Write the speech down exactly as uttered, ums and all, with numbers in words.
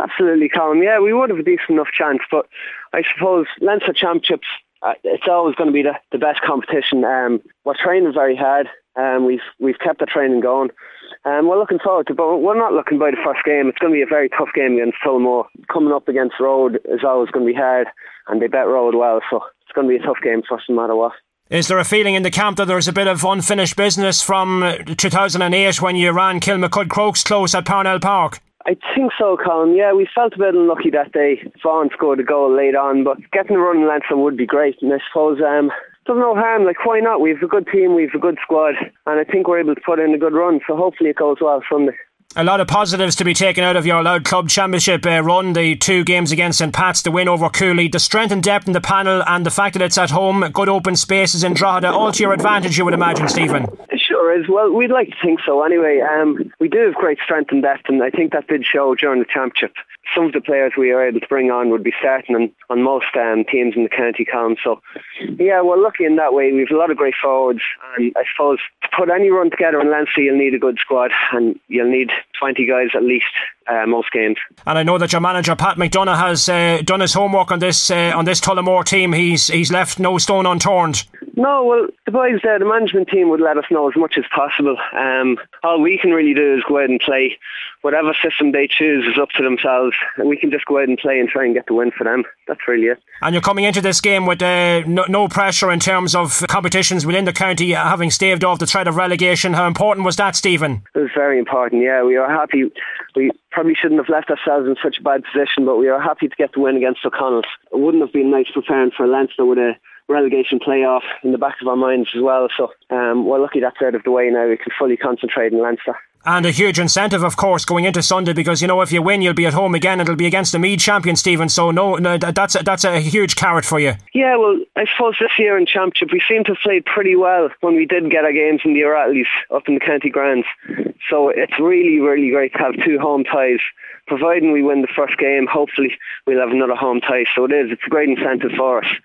Absolutely, Colin. Yeah, we would have a decent enough chance, but I suppose Leinster Championships, uh, it's always going to be the, the best competition. Um, we're training very hard. Um, we've we've kept the training going. Um, we're looking forward to it, but we're not looking by the first game. It's going to be a very tough game against Tullamore. Coming up against Road is always going to be hard, and they bet Road well, so it's going to be a tough game for us no matter what. Is there a feeling in the camp that there's a bit of unfinished business from two thousand eight when you ran Kilmacud Crokes close at Parnell Park? I think so, Colin. Yeah, we felt a bit unlucky that day. Vaughan scored a goal late on, but getting a run in Leinster would be great. And I suppose um, there's no harm. Like, why not? We have a good team, we have a good squad, and I think we're able to put in a good run. So hopefully it goes well Sunday. A lot of positives to be taken out of your Louth Club Championship uh, run. The two games against St Pat's, the win over Cooley, the strength and depth in the panel, and the fact that it's at home, good open spaces in Drogheda, all to your advantage, you would imagine, Stephen. Sure is. Well, we'd like to think so anyway. Um, we do have great strength and depth, and I think that did show during the championship. Some of the players we were able to bring on would be starting on, on most um, teams in the county column. So, yeah, we're lucky in that way. We have a lot of great forwards, and I suppose to put any run together in Leinster, you'll need a good squad, and you'll need twenty guys at least. Uh, most games. And I know that your manager Pat McDonough has uh, done his homework on this uh, on this Tullamore team. He's he's left no stone unturned. No, well, the boys there, the management team would let us know as much as possible. Um, all we can really do is go out and play. Whatever system they choose is up to themselves, and we can just go out and play and try and get the win for them. That's really it. And you're coming into this game with uh, no, no pressure in terms of competitions within the county, having staved off the threat of relegation. How important was that, Stephen? It was very important, yeah. We were happy. We probably shouldn't have left ourselves in such a bad position, but we were happy to get the win against O'Connell's. It wouldn't have been nice preparing for Leinster with a relegation playoff in the back of our minds as well. So um, we're lucky that's out of the way now. We can fully concentrate in Leinster. And a huge incentive, of course, going into Sunday, because, you know, if you win, you'll be at home again. It'll be against the Meath champion, Stephen. So, no, no that's, a, that's a huge carrot for you. Yeah, well, I suppose this year in Championship, we seem to have played pretty well when we did get our games in the O'Reillys up in the county grounds. So it's really, really great to have two home ties. Providing we win the first game, hopefully we'll have another home tie. So it is, it's a great incentive for us.